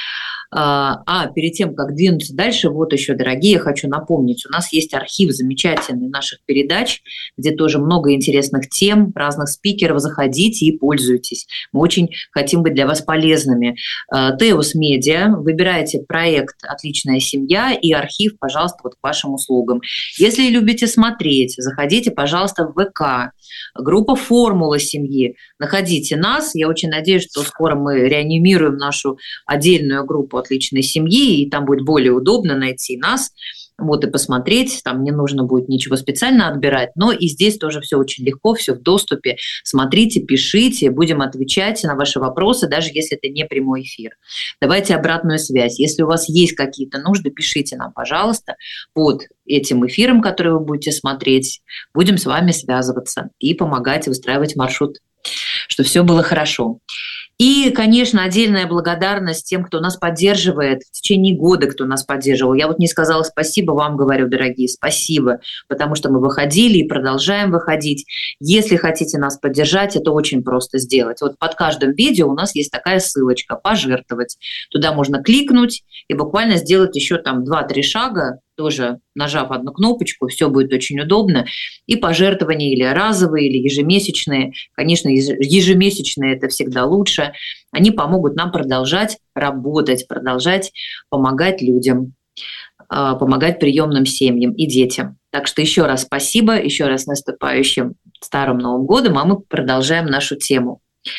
Перед тем, как двинуться дальше, вот еще, дорогие, хочу напомнить, у нас есть архив замечательный наших передач, где тоже много интересных тем, разных спикеров. Заходите и пользуйтесь. Мы очень хотим быть для вас полезными. Теос Медиа, выбирайте проект «Отличная семья» и архив, пожалуйста, вот к вашим услугам. Если любите смотреть, заходите, пожалуйста, в ВК, группа «Формула семьи». Находите нас. Я очень надеюсь, что скоро мы реанимируем нашу отдельную группу «Отличной семьи», и там будет более удобно найти нас, вот, и посмотреть, там не нужно будет ничего специально отбирать, но и здесь тоже все очень легко, все в доступе. Смотрите, пишите, будем отвечать на ваши вопросы, даже если это не прямой эфир. Давайте обратную связь. Если у вас есть какие-то нужды, пишите нам, пожалуйста, под этим эфиром, который вы будете смотреть. Будем с вами связываться и помогать выстраивать маршрут, чтобы все было хорошо. И, конечно, отдельная благодарность тем, кто нас поддерживает в течение года, кто нас поддерживал. Я вот не сказала спасибо вам, говорю, дорогие, спасибо, потому что мы выходили и продолжаем выходить. Если хотите нас поддержать, это очень просто сделать. Вот под каждым видео у нас есть такая ссылочка «Пожертвовать». Туда можно кликнуть и буквально сделать еще там 2-3 шага, тоже нажав одну кнопочку, все будет очень удобно. И пожертвования или разовые, или ежемесячные. Конечно, ежемесячные – это всегда лучше. Они помогут нам продолжать работать, продолжать помогать людям. помогать приемным семьям и детям. Так что еще раз спасибо, еще раз наступающим Старым Новым годом, а мы продолжаем нашу тему.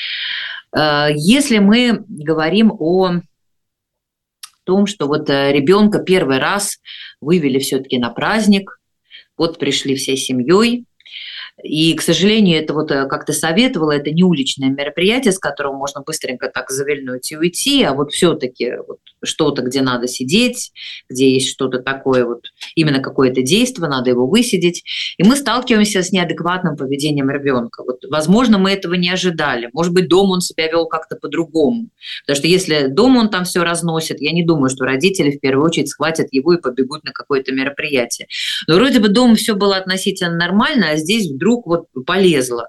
Если мы говорим о том, что вот ребенка первый раз вывели все-таки на праздник, вот пришли всей семьей, и, к сожалению, это вот, как ты советовала, это не уличное мероприятие, с которого можно быстренько так завильнуть и уйти, а вот все-таки вот что-то, где надо сидеть, где есть что-то такое, вот именно какое-то действие, надо его высидеть. И мы сталкиваемся с неадекватным поведением ребенка. Вот, возможно, мы этого не ожидали. Может быть, дома он себя вел как-то по-другому. Потому что если дома он там все разносит, я не думаю, что родители в первую очередь схватят его и побегут на какое-то мероприятие. Но вроде бы дома все было относительно нормально, а здесь вдруг вот полезло.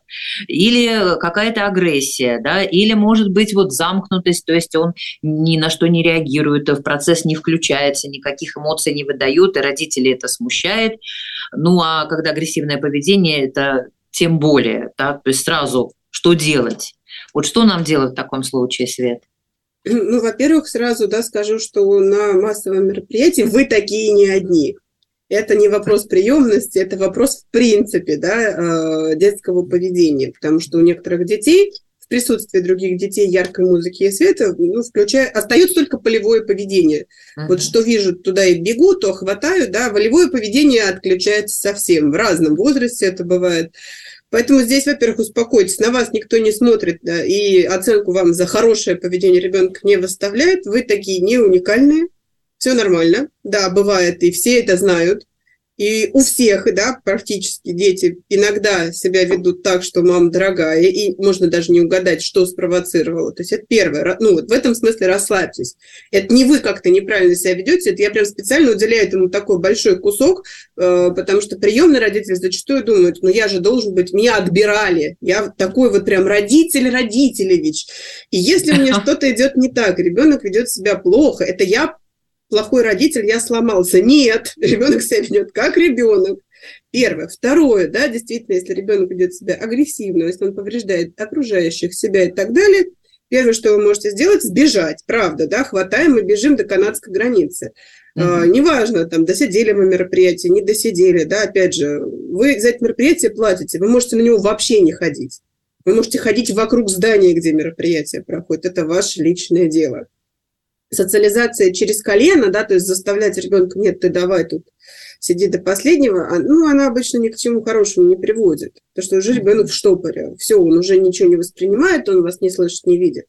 Или какая-то агрессия, да, или, может быть, вот замкнутость, то есть он ни на что не реагирует, в процесс не включается, никаких эмоций не выдает, и родители это смущает. Ну, а когда агрессивное поведение, это тем более, да, то есть сразу что делать? Вот что нам делать в таком случае, Свет? Ну, во-первых, сразу, да, скажу, что на массовом мероприятии вы такие не одни. Это не вопрос приемности, это вопрос в принципе, да, детского поведения, потому что у некоторых детей в присутствии других детей яркой музыки и света, ну, остается только полевое поведение. Вот что вижу, туда и бегу, то хватаю, да, волевое поведение отключается совсем. В разном возрасте это бывает. Поэтому здесь, во-первых, успокойтесь, на вас никто не смотрит, да, и оценку вам за хорошее поведение ребенка не выставляет. Вы такие не уникальные, все нормально, да, бывает, и все это знают. И у всех, да, практически дети иногда себя ведут так, что мама дорогая, и можно даже не угадать, что спровоцировало. То есть это первое. Ну, вот в этом смысле расслабьтесь. Это не вы как-то неправильно себя ведете, это я прям специально уделяю этому такой большой кусок, потому что приемные родители зачастую думают, ну я же должен быть, меня отбирали, я такой вот прям родитель-родителевич. И если у меня что-то идет не так, ребенок ведет себя плохо, это я плохой родитель, я сломался. Нет, ребенок себя ведет как ребенок. Первое. Второе, да, действительно, если ребенок ведет себя агрессивно, если он повреждает окружающих, себя и так далее, первое, что вы можете сделать, сбежать. Правда, да, хватаем и бежим до канадской границы. Неважно, там, досидели мы мероприятие, не досидели, да, опять же, вы за это мероприятие платите, вы можете на него вообще не ходить. Вы можете ходить вокруг здания, где мероприятие проходит. Это ваше личное дело. Социализация через колено, да, то есть заставлять ребенка, нет, ты давай тут сиди до последнего, ну, она обычно ни к чему хорошему не приводит, потому что уже ребенок в штопоре, все, он уже ничего не воспринимает, он вас не слышит, не видит.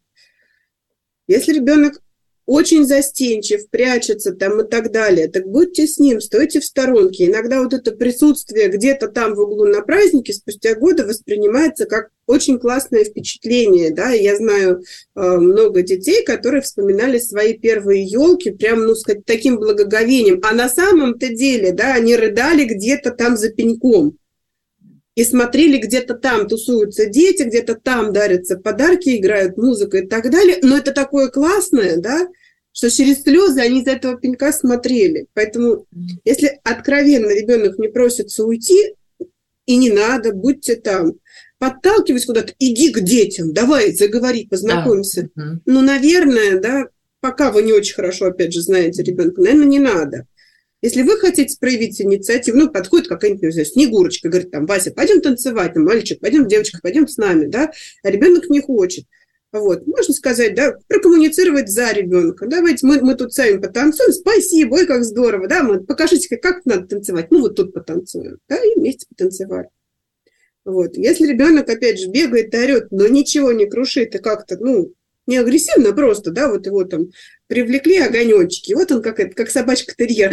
Если ребенок очень застенчив, прячется там и так далее, так будьте с ним, стойте в сторонке. Иногда вот это присутствие где-то там в углу на празднике спустя годы воспринимается как очень классное впечатление, да, и я знаю много детей, которые вспоминали свои первые елки прям, ну, сказать, таким благоговением, а на самом-то деле, да, они рыдали где-то там за пеньком и смотрели, где-то там тусуются дети, где-то там дарятся подарки, играют музыка и так далее, но это такое классное, да, что через слезы они из этого пенька смотрели. Поэтому, если откровенно ребенок не просится уйти, и не надо, будьте там, подталкивать куда-то, иди к детям, давай, заговори, познакомься. Да. Ну, наверное, да, пока вы не очень хорошо, опять же, знаете ребенка, наверное, не надо. Если вы хотите проявить инициативу, ну, подходит какая-нибудь, не знаю, Снегурочка, говорит, там, Вася, пойдем танцевать, там, мальчик, пойдем, девочка, пойдем с нами, да, а ребенок не хочет. Вот, можно сказать, да, прокоммуницировать за ребенка. Давайте мы тут сами потанцуем, спасибо, ой, как здорово, да, покажите, как надо танцевать, ну, вот тут потанцуем, да, и вместе потанцевали. Вот, если ребенок, опять же, бегает и орет, но ничего не крушит и как-то, ну, не агрессивно просто, да, вот его там привлекли огонечки, вот он как собачка-терьер,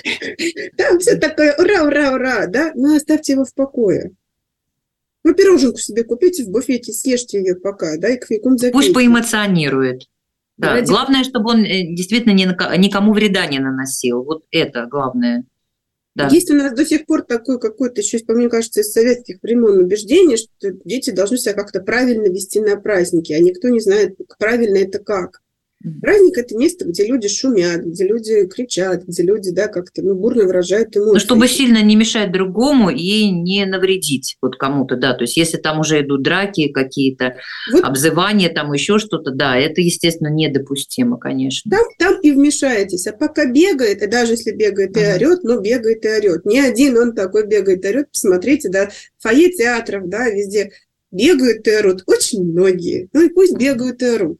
там все такое, ура, ура, ура, да, ну, оставьте его в покое. Ну, пироженку себе купите в буфете, съешьте ее пока, да, и кофейком запейте. Пусть поэмоционирует. Да. Главное, чтобы он действительно никому вреда не наносил. Вот это главное. Да. Есть у нас до сих пор такое какое-то еще, мне кажется, из советских времен убеждение, что дети должны себя как-то правильно вести на праздники, а никто не знает, правильно это как. Праздник – это место, где люди шумят, где люди кричат, где люди, да, как-то, бурно выражают эмоции. Но чтобы сильно не мешать другому и не навредить вот кому-то, да, то есть если там уже идут драки какие-то, обзывания, там еще что-то, да, это, естественно, недопустимо, конечно. Там и вмешаетесь, а пока бегает, и даже если бегает и орет, но бегает и орет. Не один он такой бегает и орет, посмотрите, да, фойе театров, да, везде бегают и орут, очень многие, ну и пусть бегают и орут.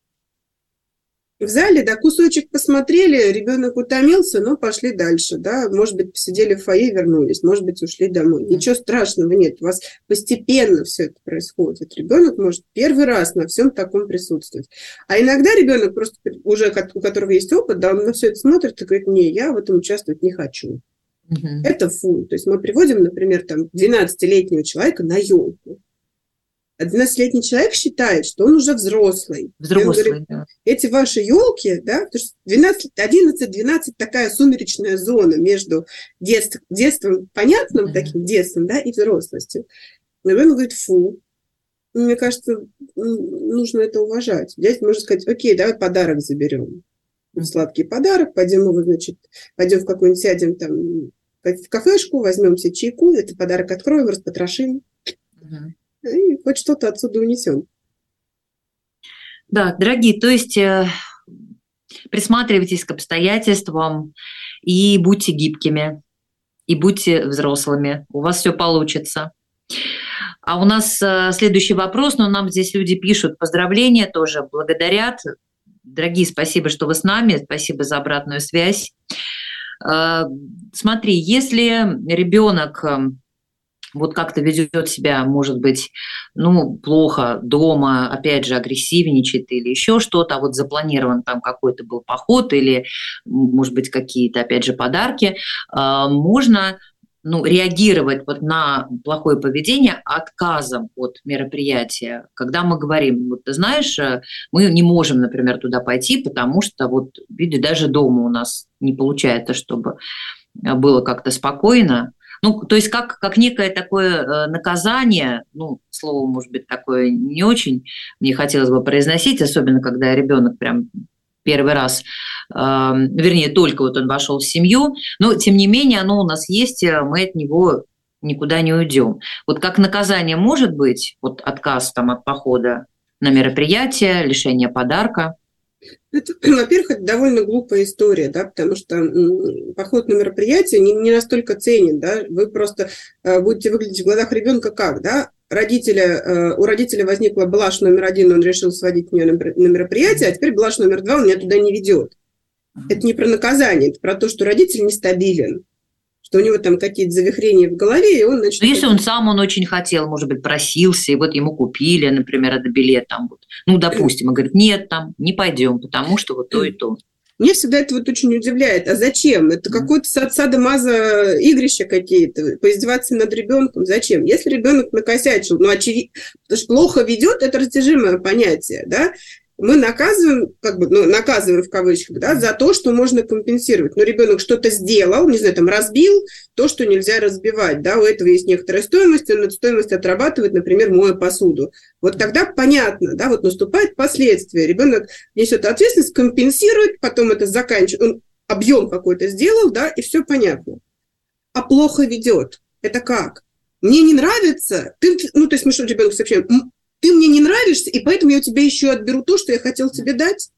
В зале, да, кусочек посмотрели, ребенок утомился, но пошли дальше, да, может быть, посидели в фойе, вернулись, может быть, ушли домой. Ничего страшного нет, у вас постепенно все это происходит. Ребенок может первый раз на всем таком присутствовать. А иногда ребенок просто уже, у которого есть опыт, да, он на все это смотрит и говорит, не, я в этом участвовать не хочу. Это фу. То есть мы приводим, например, там, 12-летнего человека на елку. А 12-летний человек считает, что он уже взрослый. Взрослый, говорит, да. Эти ваши елки, да, потому что 11-12 такая сумеречная зона между детством, понятным таким детством, да, и взрослостью. И он говорит, фу. Мне кажется, нужно это уважать. Здесь можно сказать, окей, давай подарок заберем. Сладкий подарок, пойдем в какую-нибудь, сядем там в кафешку, возьмем себе чайку, этот подарок откроем, распотрошим. И хоть что-то отсюда унесем. Да, дорогие, то есть присматривайтесь к обстоятельствам и будьте гибкими, и будьте взрослыми. У вас все получится. А у нас следующий вопрос, но нам здесь люди пишут поздравления, тоже благодарят. Дорогие, спасибо, что вы с нами, спасибо за обратную связь. Смотри, если ребенок вот как-то ведет себя, может быть, плохо дома, опять же, агрессивничает или еще что-то, а вот запланирован там какой-то был поход или, может быть, какие-то, опять же, подарки, можно реагировать вот на плохое поведение отказом от мероприятия. Когда мы говорим, вот ты знаешь, мы не можем, например, туда пойти, потому что вот, видишь, даже дома у нас не получается, чтобы было как-то спокойно. То есть как некое такое наказание, слово, может быть, такое не очень мне хотелось бы произносить, особенно когда ребенок прям первый раз, только вот он вошел в семью, но тем не менее оно у нас есть, мы от него никуда не уйдем. Вот как наказание может быть, вот отказ там от похода на мероприятие, лишение подарка? Это, во-первых, это довольно глупая история, да, потому что поход на мероприятие не настолько ценен, да, вы просто будете выглядеть в глазах ребенка как, да, у родителя возникла блажь номер 1, он решил сводить меня на мероприятие, а теперь блажь номер 2 он меня туда не ведет. Это не про наказание, это про то, что родитель нестабилен, что у него там какие-то завихрения в голове, и он начнет... Если он очень хотел, может быть, просился, и вот ему купили, например, этот билет, там вот, допустим, он говорит, нет, там, не пойдем, потому что вот то и то. Меня всегда это вот очень удивляет. А зачем? Это какое-то садомазо игрища какие-то, поиздеваться над ребенком. Зачем? Если ребенок накосячил, очевидно, потому что плохо ведет, это растяжимое понятие, да? Мы наказываем, наказываем в кавычках, да, за то, что можно компенсировать. Но ребенок что-то сделал, не знаю, там разбил то, что нельзя разбивать, да, у этого есть некоторая стоимость, он эту стоимость отрабатывает, например, моя посуду. Вот тогда понятно, да, вот наступает последствия. Ребенок несет ответственность, компенсирует, потом это заканчивает, он объем какой-то сделал, да, и все понятно. А плохо ведет. Это как? Мне не нравится, то есть мы что, ребенку сообщаем, ты мне не нравишься, и поэтому я у тебя еще отберу то, что я хотел тебе дать.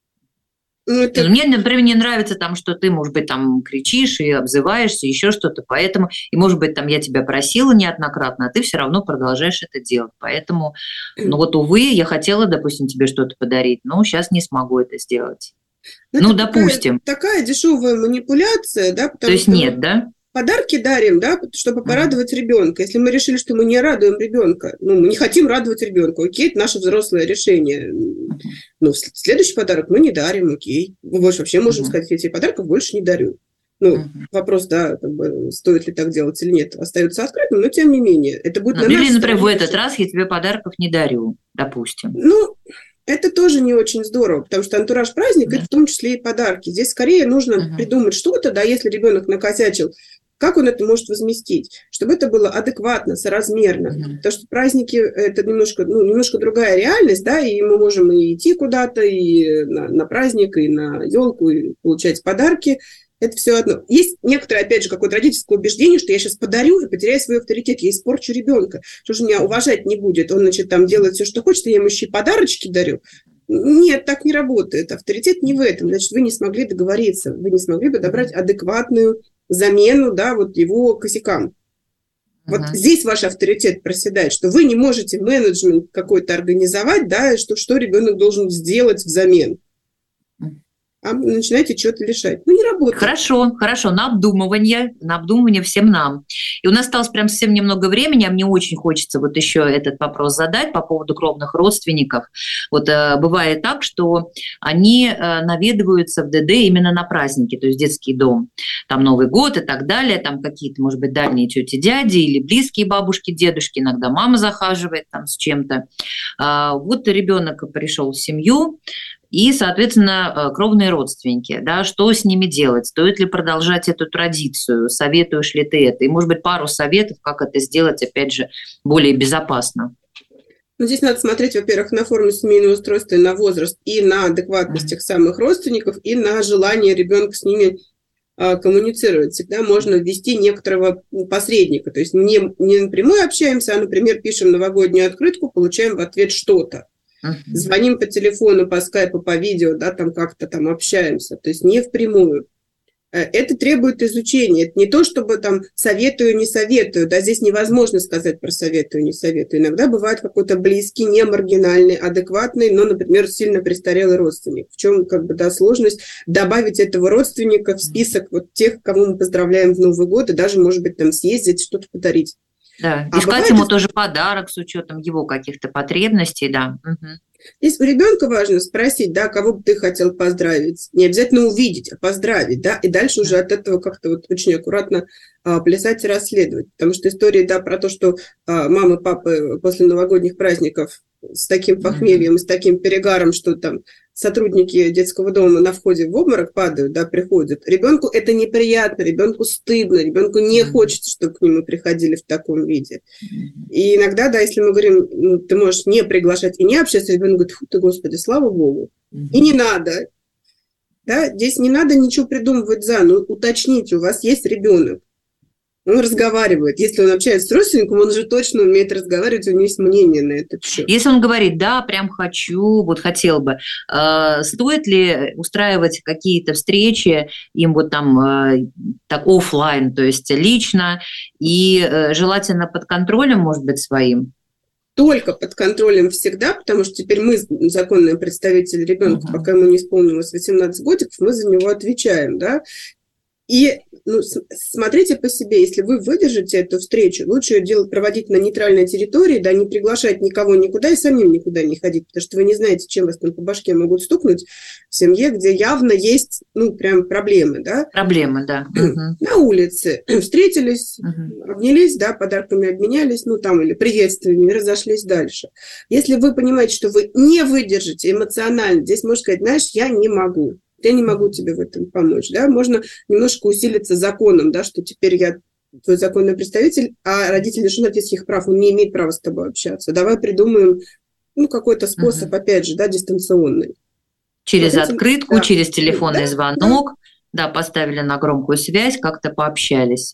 Мне, например, не нравится, там, что ты, может быть, там кричишь и обзываешься, еще что-то, поэтому, и, может быть, там я тебя просила неоднократно, а ты все равно продолжаешь это делать. Поэтому, увы, я хотела, допустим, тебе что-то подарить, но сейчас не смогу это сделать. Допустим. Такая дешевая манипуляция, да? То есть нет, да? Подарки дарим, да, чтобы порадовать ребенка. Если мы решили, что мы не радуем ребенка, мы не хотим радовать ребенка, окей, это наше взрослое решение. Следующий подарок мы не дарим, окей. Мы вообще можем сказать, я тебе подарков больше не дарю. Вопрос, да, стоит ли так делать или нет, остается открытым, но тем не менее. Это будет или, например, в этот раз я тебе подарков не дарю, допустим. Это тоже не очень здорово, потому что антураж праздника – это в том числе и подарки. Здесь скорее нужно придумать что-то, да, если ребенок накосячил, Как он это может возместить? Чтобы это было адекватно, соразмерно. Потому что праздники – это немножко другая реальность, да, и мы можем и идти куда-то, и на праздник, и на елку, и получать подарки. Это все одно. Есть некоторое, опять же, какое-то родительское убеждение, что я сейчас подарю и потеряю свой авторитет, я испорчу ребенка. Что же меня уважать не будет? Он, значит, там делает все, что хочет, и я ему еще и подарочки дарю. Нет, так не работает. Авторитет не в этом. Значит, вы не смогли договориться, вы не смогли подобрать адекватную замену, да, вот его косякам. Вот здесь ваш авторитет проседает, что вы не можете менеджмент какой-то организовать, да, что ребенок должен сделать взамен. А начинаете что-то лишать. Не работает. Хорошо, на обдумывание всем нам. И у нас осталось прям совсем немного времени, а мне очень хочется вот еще этот вопрос задать по поводу кровных родственников. Вот бывает так, что они наведываются в ДД именно на праздники, то есть детский дом, там Новый год и так далее, там какие-то, может быть, дальние тети, дяди или близкие бабушки, дедушки, иногда мама захаживает там с чем-то. Вот ребенок пришел в семью, и, соответственно, кровные родственники, да, что с ними делать? Стоит ли продолжать эту традицию? Советуешь ли ты это? И, может быть, пару советов, как это сделать, опять же, более безопасно. Здесь надо смотреть, во-первых, на форму семейного устройства, на возраст, и на адекватность тех самых родственников, и на желание ребенка с ними коммуницировать. Всегда можно ввести некоторого посредника. То есть не напрямую общаемся, а, например, пишем новогоднюю открытку, получаем в ответ что-то. Звоним по телефону, по скайпу, по видео, да, там как-то там общаемся, то есть не впрямую. Это требует изучения. Это не то, чтобы там советую, не советую. Да, здесь невозможно сказать про советую, не советую. Иногда бывает какой-то близкий, не маргинальный, адекватный, но, например, сильно престарелый родственник. В чем сложность добавить этого родственника в список вот тех, кого мы поздравляем в Новый год, и даже, может быть, там съездить, что-то подарить. Да, искать ему тоже подарок с учетом его каких-то потребностей, да. Здесь у ребенка важно спросить, да, кого бы ты хотел поздравить. Не обязательно увидеть, а поздравить, да, и дальше уже от этого как-то вот очень аккуратно плясать и расследовать. Потому что история, да, про то, что мамы, папы после новогодних праздников с таким похмельем и с таким перегаром, что там сотрудники детского дома на входе в обморок падают, да, приходят. Ребенку это неприятно, ребенку стыдно, ребенку не хочется, чтобы к нему приходили в таком виде. И иногда, да, если мы говорим, ты можешь не приглашать и не общаться, ребенок говорит, фу ты, Господи, слава Богу. И не надо. Да, здесь не надо ничего придумывать уточните, у вас есть ребенок. Он разговаривает. Если он общается с родственником, он же точно умеет разговаривать, у него есть мнение на этот счет. Если он говорит, да, прям хочу, вот хотел бы, стоит ли устраивать какие-то встречи им вот там так офлайн, то есть лично, и желательно под контролем, может быть, своим? Только под контролем всегда, потому что теперь мы, законные представители ребенка, пока ему не исполнилось 18 годиков, мы за него отвечаем, да. И смотрите по себе, если вы выдержите эту встречу, лучше ее проводить на нейтральной территории, да, не приглашать никого никуда и самим никуда не ходить, потому что вы не знаете, чем вас там по башке могут стукнуть в семье, где явно есть, прям проблемы, да. Проблемы, да. На улице встретились, обнялись, да, подарками обменялись, или приветствиями, разошлись дальше. Если вы понимаете, что вы не выдержите эмоционально, здесь можно сказать, знаешь, я не могу тебе в этом помочь, да, можно немножко усилиться законом, да, что теперь я твой законный представитель, а родитель лишен родительских прав, он не имеет права с тобой общаться. Давай придумаем, какой-то способ, опять же, да, дистанционный. Через открытку, да, через телефонный звонок, да, поставили на громкую связь, как-то пообщались.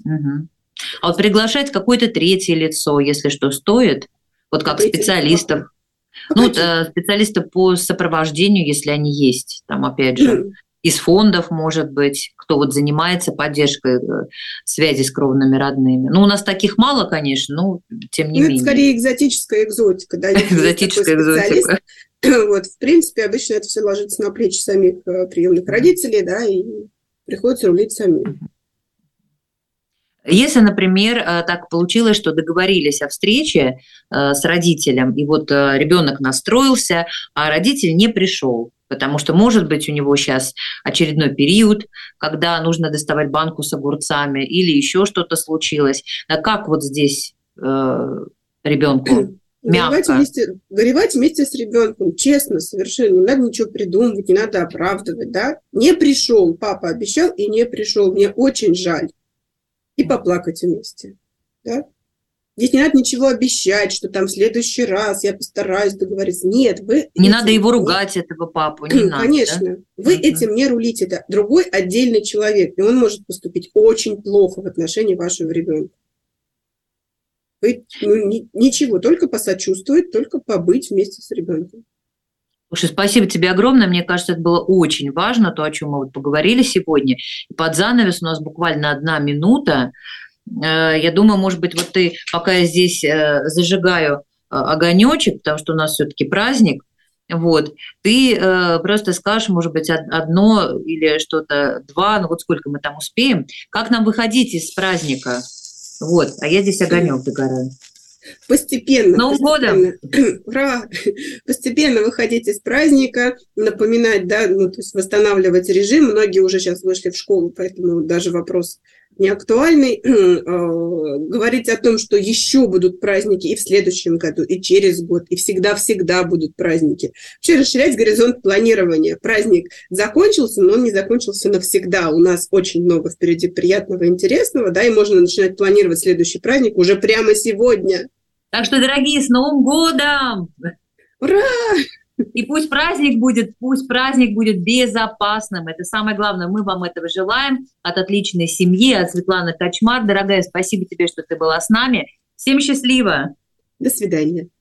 А вот приглашать какое-то третье лицо, если что, стоит, вот как специалистов. Специалисты по сопровождению, если они есть, там, опять же, из фондов, может быть, кто вот занимается поддержкой связи с кровными родными. У нас таких мало, конечно, но тем не менее. Это скорее экзотическая экзотика, да. Экзотическая экзотика. Вот, в принципе, обычно это все ложится на плечи самих приемных родителей, да, и приходится рулить самим. Если, например, так получилось, что договорились о встрече с родителем, и вот ребенок настроился, а родитель не пришел, потому что, может быть, у него сейчас очередной период, когда нужно доставать банку с огурцами, или еще что-то случилось. А как вот здесь ребенку мягко? Горевать вместе с ребенком, честно, совершенно. Не надо ничего придумывать, не надо оправдывать, да. Не пришел, папа обещал и не пришел. Мне очень жаль. и поплакать вместе. Да? Здесь не надо ничего обещать, что там в следующий раз я постараюсь договориться. Нет, вы... Не надо его ругать, этого папу, не надо. Конечно. Да? Вы этим не рулите. Это другой отдельный человек, и он может поступить очень плохо в отношении вашего ребенка. Вы ничего, только посочувствовать, только побыть вместе с ребенком. Слушай, спасибо тебе огромное. Мне кажется, это было очень важно, то, о чем мы вот поговорили сегодня. И под занавес у нас буквально 1 минута. Я думаю, может быть, вот ты, пока я здесь зажигаю огонечек, потому что у нас все-таки праздник, вот, ты просто скажешь, может быть, 1 или что-то 2, ну вот сколько мы там успеем, как нам выходить из праздника? Вот, а я здесь огонек догораю. Постепенно. Новым годом! Ура! Постепенно выходить из праздника, напоминать, да, ну, то есть восстанавливать режим. Многие уже сейчас вышли в школу, поэтому даже вопрос не актуальный. Говорить о том, что еще будут праздники и в следующем году, и через год, и всегда-всегда будут праздники. Вообще расширять горизонт планирования. Праздник закончился, но он не закончился навсегда. У нас очень много впереди приятного и интересного, да, и можно начинать планировать следующий праздник уже прямо сегодня. Так что, дорогие, с Новым годом! Ура! И пусть праздник будет безопасным. Это самое главное. Мы вам этого желаем. От отличной семьи, от Светланы Качмар. Дорогая, спасибо тебе, что ты была с нами. Всем счастливо! До свидания.